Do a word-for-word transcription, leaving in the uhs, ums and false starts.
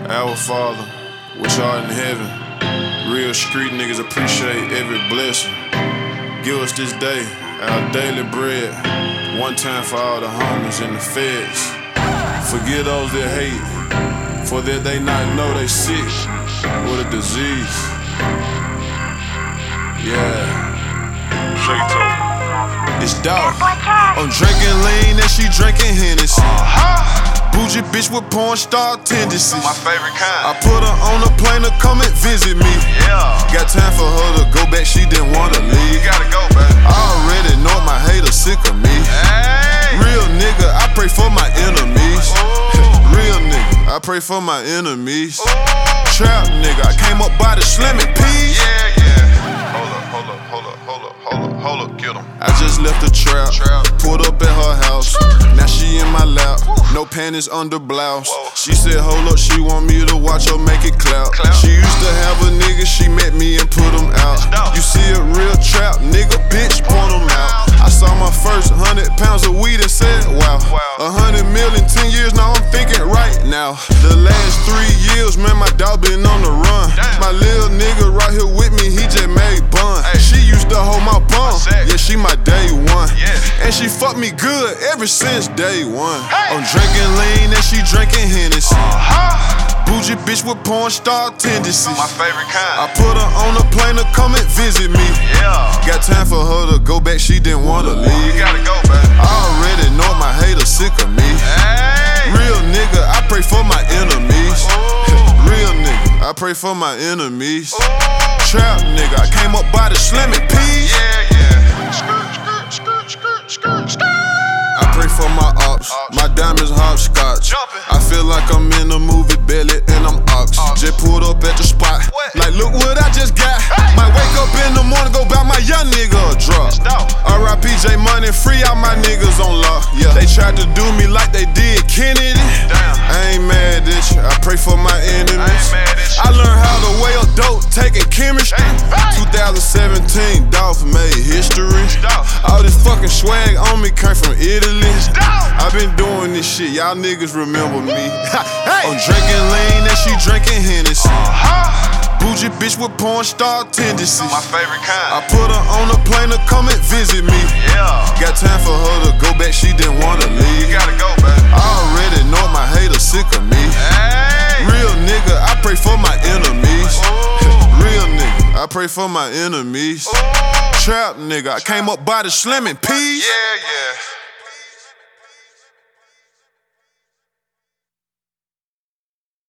Our Father, which art in heaven, real street niggas appreciate every blessing. Give us this day our daily bread, one time for all the homies and the feds. Forgive those that hate, for that they not know they sick with a disease. Yeah. It's dark. I'm drinking lean and she drinking Hennessy. Bougie bitch with porn star tendencies. My favorite kind. I put her on a plane to come and visit me. Yeah. Got time for her to go back, she didn't wanna leave. You gotta go, baby. I already know my haters sick of me. Hey. Real nigga, I pray for my enemies. Ooh. Real nigga, I pray for my enemies. Ooh. Trap nigga, I came up by the Slim and Peas. Yeah, yeah. Hold up, hold up, hold up, hold up, hold up, hold up, get 'em. I just left the trap, Trap. pulled up at her house. Now she in my lap, no panties under blouse. Whoa. She said, hold up, she want me to watch her make it clap. Clap. She used to have a nigga, she met me and put him out. dope. You see a real trap nigga, bitch, point him out. I saw my first hundred pounds of weed and said, wow. Wow. A hundred million, ten years, now I'm thinking right now. The last three years, man, my dog been on the run. Damn. My little nigga right here with me, he just made bun. Hey. She used to hold my bum, Sick. yeah, she my day one. Yeah. And she fucked me good ever since day one. Hey. I'm drinking lean and she drinking Hennessy. Uh-huh. Bougie bitch with porn star tendencies. My favorite kind. I put her on a plane to come and visit me. Yeah. Got time for her to go back, she didn't wanna leave. You gotta go, baby. I already know my haters sick of me. Hey. Real nigga, I pray for my enemies. Ooh. Real nigga, I pray for my enemies. Ooh. Trap nigga, I came up by the Slim and Peas. Yeah, yeah. Skirt, skirt, skirt, skirt, skirt, skirt. I pray for my ops, my diamonds hopscotch. Jumping. I feel like I'm in a movie belly and I'm ox. Ox. Just pulled up at the spot, What? like look what I just got. Hey. Might wake up in the morning, go bout my young nigga a drop. dope. R I P J Money, free all my niggas on lock. Yeah, they tried to do me like they did Kennedy. Damn. I ain't mad at you, I pray for my enemies. I ain't mad at you. I learned how to weigh a dope, taking chemistry. Hey. twenty seventeen, Dolph made history. Dope. All this fucking swag on me came from Italy. dope. I've been doing this shit, y'all niggas remember me. Hey. I'm drinking lean and she drinking Hennessy. Uh-huh. Bougie bitch with porn star tendencies. My favorite kind. I put her on a plane to come and visit me. Yeah. Got time for her to go back, she didn't wanna leave. You gotta go, baby. I already know my haters sick of me. Hey. Real nigga, I pray for my enemies. Ooh. Real nigga, I pray for my enemies. Ooh. Trap nigga, I came up by the Slim and Peas. Yeah, yeah.